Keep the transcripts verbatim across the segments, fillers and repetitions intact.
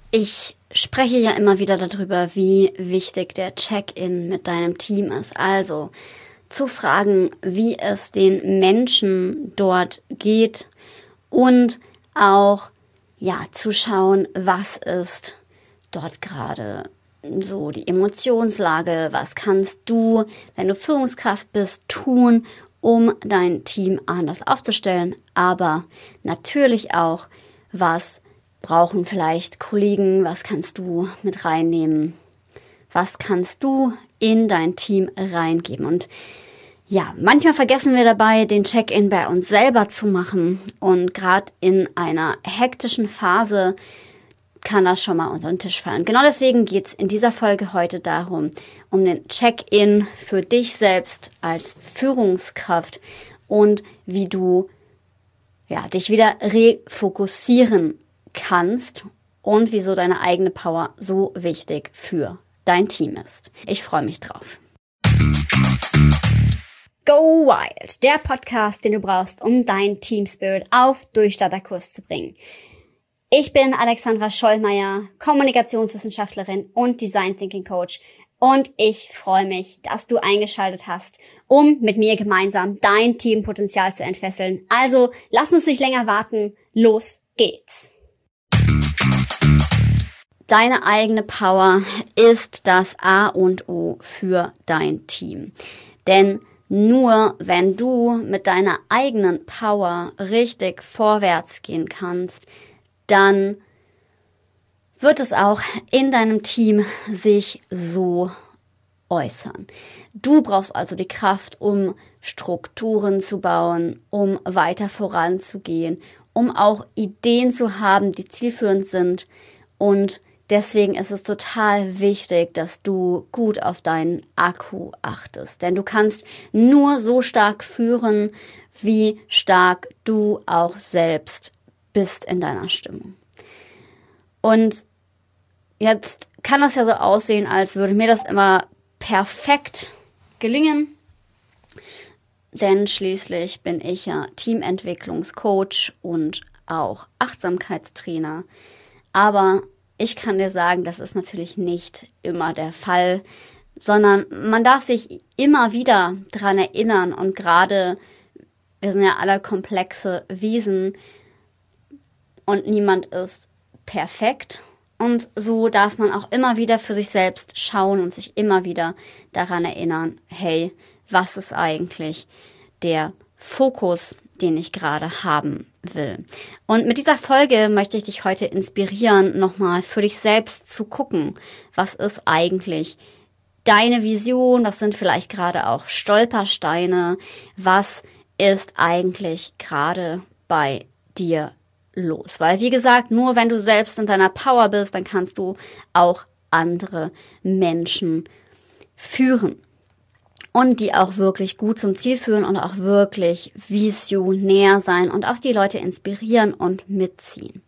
Ich spreche ja immer wieder darüber, wie wichtig der Check-in mit deinem Team ist. Also zu fragen, wie es den Menschen dort geht und auch ja zu schauen, was ist dort gerade so die Emotionslage, was kannst du, wenn du Führungskraft bist, tun, um dein Team anders aufzustellen, aber natürlich auch, was brauchen vielleicht Kollegen, was kannst du mit reinnehmen, was kannst du in dein Team reingeben. Und ja, manchmal vergessen wir dabei, den Check-in bei uns selber zu machen, und gerade in einer hektischen Phase kann das schon mal unter den Tisch fallen. Genau deswegen geht es in dieser Folge heute darum, um den Check-in für dich selbst als Führungskraft und wie du ja, dich wieder refokussieren kannst und wieso deine eigene Power so wichtig für dein Team ist. Ich freue mich drauf. Go Wild, der Podcast, den du brauchst, um dein Team Spirit auf Durchstarterkurs zu bringen. Ich bin Alexandra Schollmeier, Kommunikationswissenschaftlerin und Design Thinking Coach, und ich freue mich, dass du eingeschaltet hast, um mit mir gemeinsam dein Teampotenzial zu entfesseln. Also lass uns nicht länger warten, los geht's! Deine eigene Power ist das A und O für dein Team. Denn nur wenn du mit deiner eigenen Power richtig vorwärts gehen kannst, dann wird es auch in deinem Team sich so äußern. Du brauchst also die Kraft, um Strukturen zu bauen, um weiter voranzugehen, um auch Ideen zu haben, die zielführend sind. Und deswegen ist es total wichtig, dass du gut auf deinen Akku achtest. Denn du kannst nur so stark führen, wie stark du auch selbst bist in deiner Stimmung. Und jetzt kann das ja so aussehen, als würde mir das immer perfekt gelingen. Denn schließlich bin ich ja Teamentwicklungscoach und auch Achtsamkeitstrainer. Aber ich kann dir sagen, das ist natürlich nicht immer der Fall, sondern man darf sich immer wieder daran erinnern, und gerade, wir sind ja alle komplexe Wesen und niemand ist perfekt, und so darf man auch immer wieder für sich selbst schauen und sich immer wieder daran erinnern, hey, was ist eigentlich der Fokus, den ich gerade haben will. Und mit dieser Folge möchte ich dich heute inspirieren, nochmal für dich selbst zu gucken, was ist eigentlich deine Vision, was sind vielleicht gerade auch Stolpersteine, was ist eigentlich gerade bei dir los. Weil, wie gesagt, nur wenn du selbst in deiner Power bist, dann kannst du auch andere Menschen führen. Und die auch wirklich gut zum Ziel führen und auch wirklich visionär sein und auch die Leute inspirieren und mitziehen.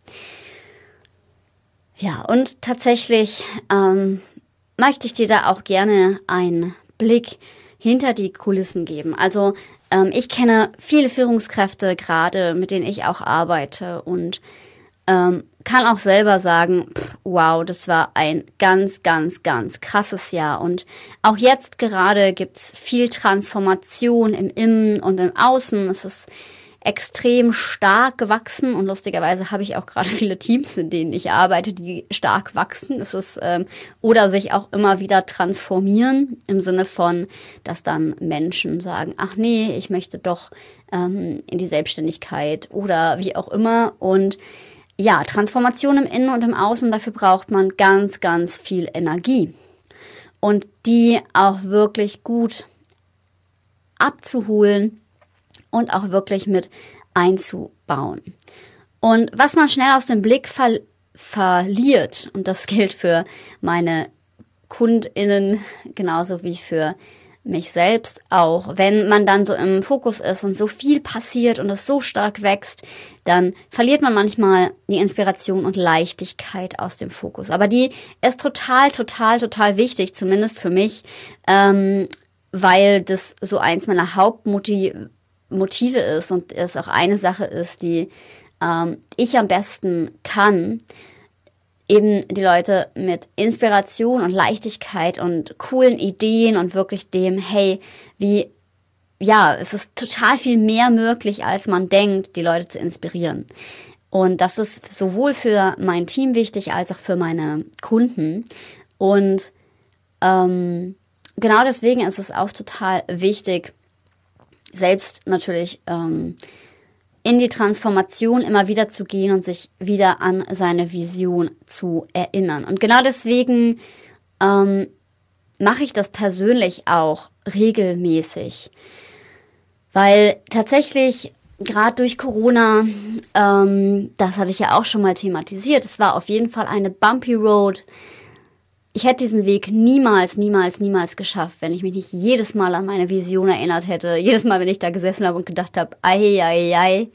Ja, und tatsächlich ähm, möchte ich dir da auch gerne einen Blick hinter die Kulissen geben. Also ähm, ich kenne viele Führungskräfte gerade, mit denen ich auch arbeite, und ähm, kann auch selber sagen, pff, wow, das war ein ganz, ganz, ganz krasses Jahr. Und auch jetzt gerade gibt's viel Transformation im Innen und im Außen. Es ist extrem stark gewachsen, und lustigerweise habe ich auch gerade viele Teams, mit denen ich arbeite, die stark wachsen. Es ist ähm, oder sich auch immer wieder transformieren, im Sinne von, dass dann Menschen sagen, ach nee, ich möchte doch ähm, in die Selbstständigkeit oder wie auch immer. Und ja, Transformation im Innen und im Außen, dafür braucht man ganz, ganz viel Energie. Und die auch wirklich gut abzuholen und auch wirklich mit einzubauen. Und was man schnell aus dem Blick ver- verliert, und das gilt für meine KundInnen genauso wie für mich selbst auch, wenn man dann so im Fokus ist und so viel passiert und es so stark wächst, dann verliert man manchmal die Inspiration und Leichtigkeit aus dem Fokus. Aber die ist total, total, total wichtig, zumindest für mich, ähm, weil das so eins meiner Hauptmotive Motive ist und es auch eine Sache ist, die ähm, ich am besten kann, eben die Leute mit Inspiration und Leichtigkeit und coolen Ideen und wirklich dem, hey, wie, ja, es ist total viel mehr möglich, als man denkt, die Leute zu inspirieren. Und das ist sowohl für mein Team wichtig, als auch für meine Kunden. Und ähm, genau deswegen ist es auch total wichtig, selbst natürlich ähm, in die Transformation immer wieder zu gehen und sich wieder an seine Vision zu erinnern. Und genau deswegen ähm, mache ich das persönlich auch regelmäßig. Weil tatsächlich, gerade durch Corona, ähm, das hatte ich ja auch schon mal thematisiert, es war auf jeden Fall eine bumpy road. Ich hätte diesen Weg niemals, niemals, niemals geschafft, wenn ich mich nicht jedes Mal an meine Vision erinnert hätte. Jedes Mal, wenn ich da gesessen habe und gedacht habe, ei, ei, ei,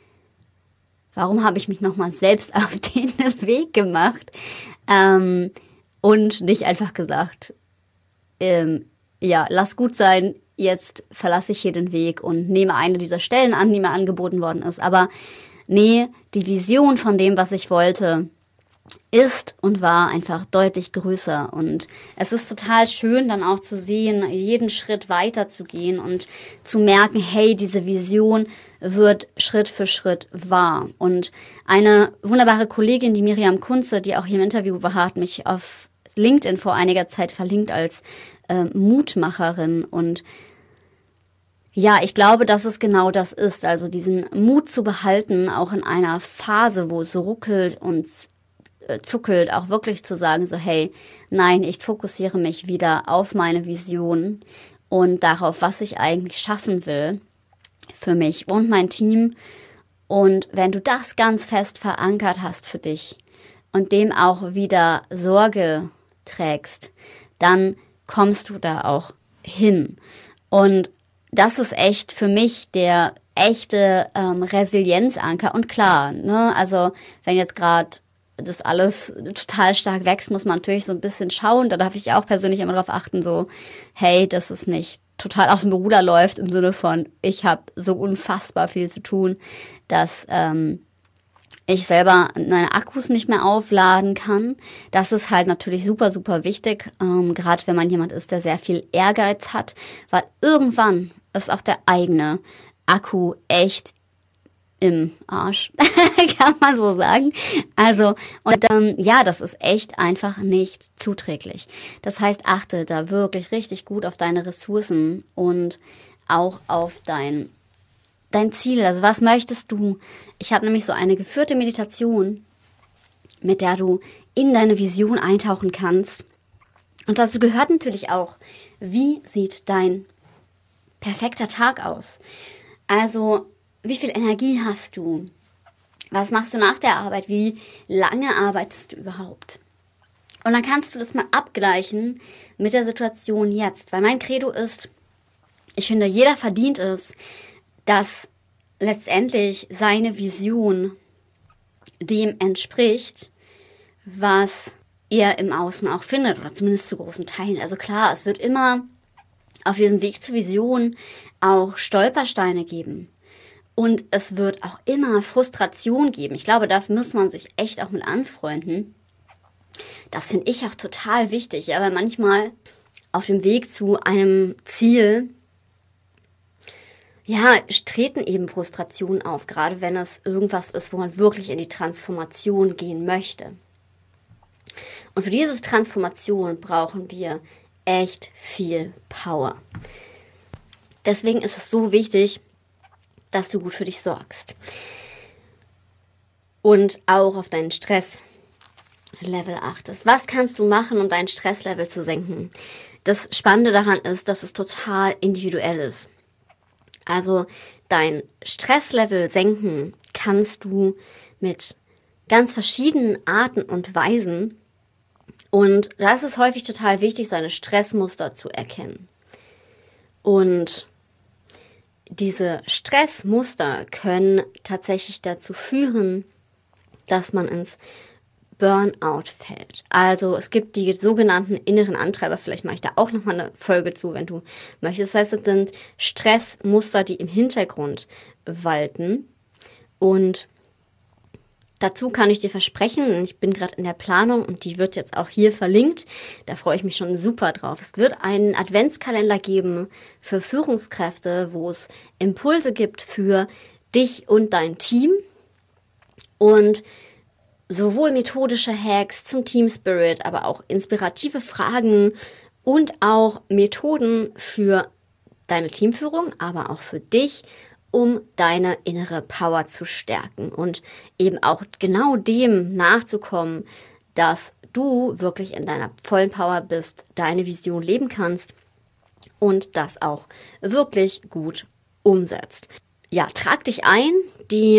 warum habe ich mich nochmal selbst auf den Weg gemacht? Ähm, und nicht einfach gesagt, ähm, ja, lass gut sein, jetzt verlasse ich hier den Weg und nehme eine dieser Stellen an, die mir angeboten worden ist. Aber nee, die Vision von dem, was ich wollte, ist und war einfach deutlich größer. Und es ist total schön, dann auch zu sehen, jeden Schritt weiter zu gehen und zu merken, hey, diese Vision wird Schritt für Schritt wahr. Und eine wunderbare Kollegin, die Miriam Kunze, die auch hier im Interview war, hat mich auf LinkedIn vor einiger Zeit verlinkt als äh, Mutmacherin. Und ja, ich glaube, dass es genau das ist. Also diesen Mut zu behalten, auch in einer Phase, wo es ruckelt und zuckelt, auch wirklich zu sagen, so hey, nein, ich fokussiere mich wieder auf meine Vision und darauf, was ich eigentlich schaffen will für mich und mein Team. Und wenn du das ganz fest verankert hast für dich und dem auch wieder Sorge trägst, dann kommst du da auch hin. Und das ist echt für mich der echte ähm, Resilienzanker. Und klar, ne, also wenn jetzt gerade das alles total stark wächst, muss man natürlich so ein bisschen schauen. Da darf ich auch persönlich immer darauf achten, so, hey, dass es nicht total aus dem Ruder läuft, im Sinne von, ich habe so unfassbar viel zu tun, dass ähm, ich selber meine Akkus nicht mehr aufladen kann. Das ist halt natürlich super, super wichtig, ähm, gerade wenn man jemand ist, der sehr viel Ehrgeiz hat, weil irgendwann ist auch der eigene Akku echt im Arsch, kann man so sagen. Also, und ähm, ja, das ist echt einfach nicht zuträglich. Das heißt, achte da wirklich richtig gut auf deine Ressourcen und auch auf dein, dein Ziel. Also, was möchtest du? Ich habe nämlich so eine geführte Meditation, mit der du in deine Vision eintauchen kannst. Und dazu gehört natürlich auch, wie sieht dein perfekter Tag aus? Also, wie viel Energie hast du? Was machst du nach der Arbeit? Wie lange arbeitest du überhaupt? Und dann kannst du das mal abgleichen mit der Situation jetzt. Weil mein Credo ist, ich finde, jeder verdient es, dass letztendlich seine Vision dem entspricht, was er im Außen auch findet. Oder zumindest zu großen Teilen. Also klar, es wird immer auf diesem Weg zur Vision auch Stolpersteine geben. Und es wird auch immer Frustration geben. Ich glaube, dafür muss man sich echt auch mit anfreunden. Das finde ich auch total wichtig. Ja, weil manchmal auf dem Weg zu einem Ziel, ja, treten eben Frustrationen auf. Gerade wenn es irgendwas ist, wo man wirklich in die Transformation gehen möchte. Und für diese Transformation brauchen wir echt viel Power. Deswegen ist es so wichtig, dass du gut für dich sorgst. Und auch auf deinen Stresslevel achtest. Was kannst du machen, um dein Stresslevel zu senken? Das Spannende daran ist, dass es total individuell ist. Also dein Stresslevel senken kannst du mit ganz verschiedenen Arten und Weisen. Und da ist es häufig total wichtig, seine Stressmuster zu erkennen. Und diese Stressmuster können tatsächlich dazu führen, dass man ins Burnout fällt. Also es gibt die sogenannten inneren Antreiber, vielleicht mache ich da auch nochmal eine Folge zu, wenn du möchtest. Das heißt, es sind Stressmuster, die im Hintergrund walten und Dazu kann ich dir versprechen, ich bin gerade in der Planung und die wird jetzt auch hier verlinkt. Da freue ich mich schon super drauf. Es wird einen Adventskalender geben für Führungskräfte, wo es Impulse gibt für dich und dein Team und sowohl methodische Hacks zum Team Spirit, aber auch inspirative Fragen und auch Methoden für deine Teamführung, aber auch für dich, um deine innere Power zu stärken und eben auch genau dem nachzukommen, dass du wirklich in deiner vollen Power bist, deine Vision leben kannst und das auch wirklich gut umsetzt. Ja, trag dich ein. Die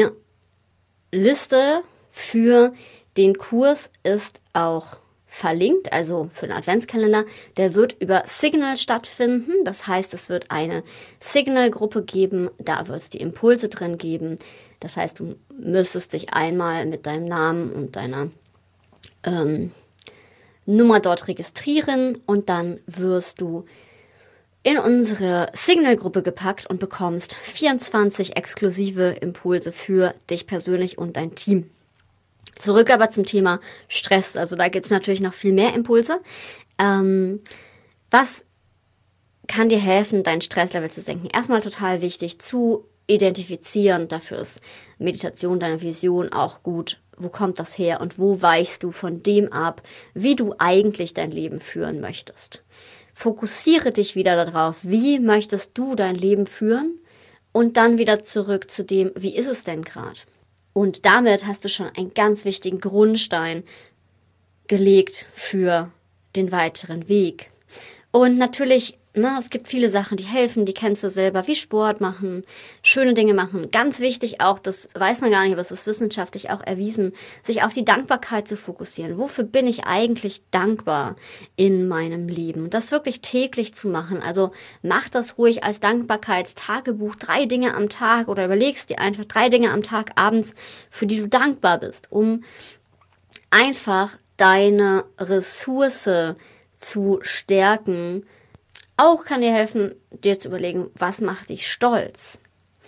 Liste für den Kurs ist auch verlinkt, also für den Adventskalender. Der wird über Signal stattfinden. Das heißt, es wird eine Signal-Gruppe geben. Da wird es die Impulse drin geben. Das heißt, du müsstest dich einmal mit deinem Namen und deiner ähm, Nummer dort registrieren und dann wirst du in unsere Signal-Gruppe gepackt und bekommst vierundzwanzig exklusive Impulse für dich persönlich und dein Team. Zurück aber zum Thema Stress. Also da gibt es natürlich noch viel mehr Impulse. Ähm, was kann dir helfen, dein Stresslevel zu senken? Erstmal total wichtig zu identifizieren. Dafür ist Meditation, deine Vision auch gut. Wo kommt das her und wo weichst du von dem ab, wie du eigentlich dein Leben führen möchtest? Fokussiere dich wieder darauf, wie möchtest du dein Leben führen und dann wieder zurück zu dem, wie ist es denn gerade? Und damit hast du schon einen ganz wichtigen Grundstein gelegt für den weiteren Weg. Und natürlich, ne, es gibt viele Sachen, die helfen, die kennst du selber, wie Sport machen, schöne Dinge machen. Ganz wichtig auch, das weiß man gar nicht, aber es ist wissenschaftlich auch erwiesen, sich auf die Dankbarkeit zu fokussieren. Wofür bin ich eigentlich dankbar in meinem Leben? Und das wirklich täglich zu machen. Also mach das ruhig als Dankbarkeitstagebuch, drei Dinge am Tag oder überlegst dir einfach drei Dinge am Tag abends, für die du dankbar bist, um einfach deine Ressource zu stärken. Auch kann dir helfen, dir zu überlegen, was macht dich stolz?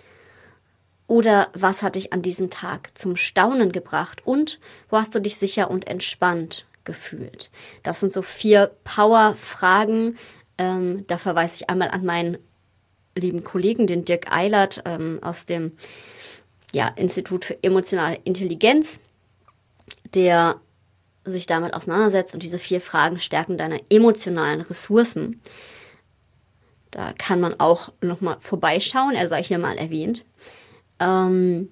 Oder was hat dich an diesem Tag zum Staunen gebracht? Und wo hast du dich sicher und entspannt gefühlt? Das sind so vier Power-Fragen. Ähm, da verweise ich einmal an meinen lieben Kollegen, den Dirk Eilert ähm, aus dem ja, Institut für emotionale Intelligenz, der sich damit auseinandersetzt und diese vier Fragen stärken deine emotionalen Ressourcen. Da kann man auch nochmal vorbeischauen, er sei hier mal erwähnt. Ähm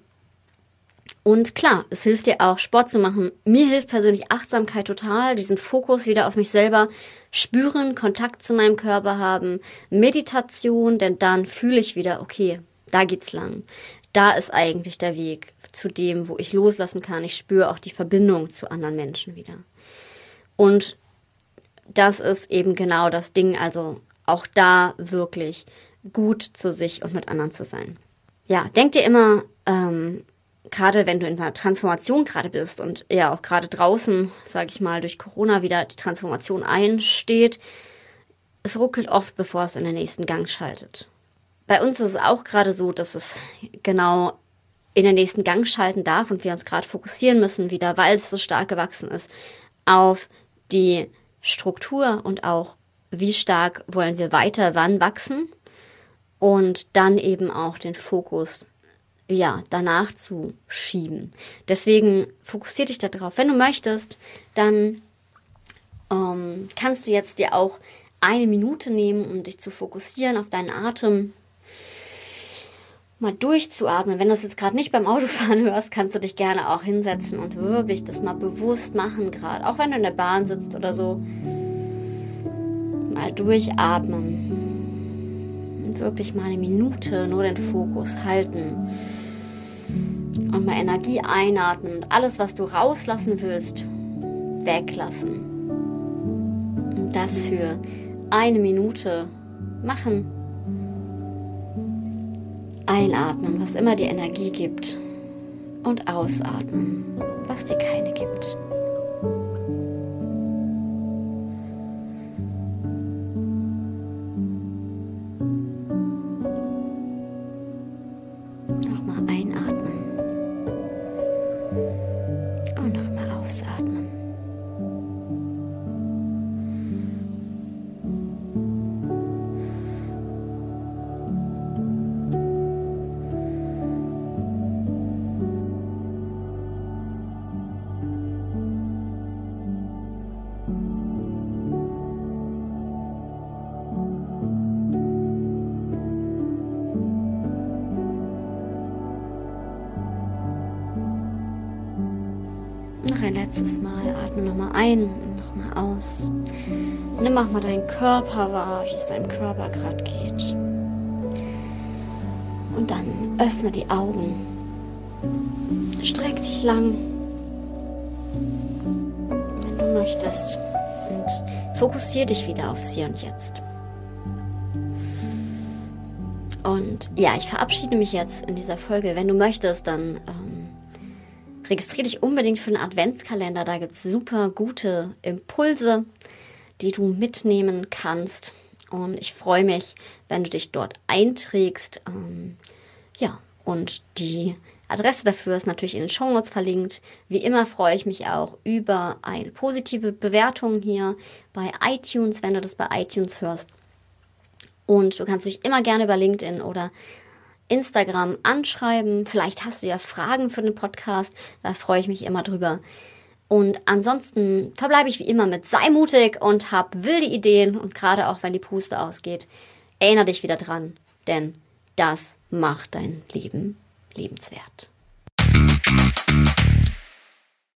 und klar, es hilft dir auch, Sport zu machen. Mir hilft persönlich Achtsamkeit total, diesen Fokus wieder auf mich selber spüren, Kontakt zu meinem Körper haben, Meditation, denn dann fühle ich wieder, okay, da geht's lang. Da ist eigentlich der Weg zu dem, wo ich loslassen kann. Ich spüre auch die Verbindung zu anderen Menschen wieder. Und das ist eben genau das Ding, also auch da wirklich gut zu sich und mit anderen zu sein. Ja, denk dir immer, ähm, gerade wenn du in einer Transformation gerade bist und ja auch gerade draußen, sage ich mal, durch Corona wieder die Transformation einsteht, es ruckelt oft, bevor es in den nächsten Gang schaltet. Bei uns ist es auch gerade so, dass es genau in den nächsten Gang schalten darf und wir uns gerade fokussieren müssen wieder, weil es so stark gewachsen ist, auf die Struktur und auch, wie stark wollen wir weiter wann wachsen und dann eben auch den Fokus ja, danach zu schieben. Deswegen fokussier dich darauf. Wenn du möchtest, dann ähm, kannst du jetzt dir auch eine Minute nehmen, um dich zu fokussieren auf deinen Atem. Mal durchzuatmen. Wenn du es jetzt gerade nicht beim Autofahren hörst, kannst du dich gerne auch hinsetzen und wirklich das mal bewusst machen gerade. Auch wenn du in der Bahn sitzt oder so. Mal durchatmen. Und wirklich mal eine Minute nur den Fokus halten. Und mal Energie einatmen und alles, was du rauslassen willst, weglassen. Und das für eine Minute machen. Einatmen, was immer dir Energie gibt. Und ausatmen, was dir keine gibt. Nochmal einatmen. letztes Mal. Atme nochmal ein und nochmal aus. Nimm auch mal deinen Körper wahr, wie es deinem Körper gerade geht. Und dann öffne die Augen. Streck dich lang, wenn du möchtest. Und fokussiere dich wieder aufs Hier und Jetzt. Und ja, ich verabschiede mich jetzt in dieser Folge. Wenn du möchtest, dann ähm, registriere dich unbedingt für einen Adventskalender. Da gibt es super gute Impulse, die du mitnehmen kannst. Und ich freue mich, wenn du dich dort einträgst. Ähm, ja, und die Adresse dafür ist natürlich in den Shownotes verlinkt. Wie immer freue ich mich auch über eine positive Bewertung hier bei iTunes, wenn du das bei iTunes hörst. Und du kannst mich immer gerne über LinkedIn oder Instagram anschreiben. Vielleicht hast du ja Fragen für den Podcast. Da freue ich mich immer drüber. Und ansonsten verbleibe ich wie immer mit sei mutig und hab wilde Ideen. Und gerade auch, wenn die Puste ausgeht, erinnere dich wieder dran. Denn das macht dein Leben lebenswert.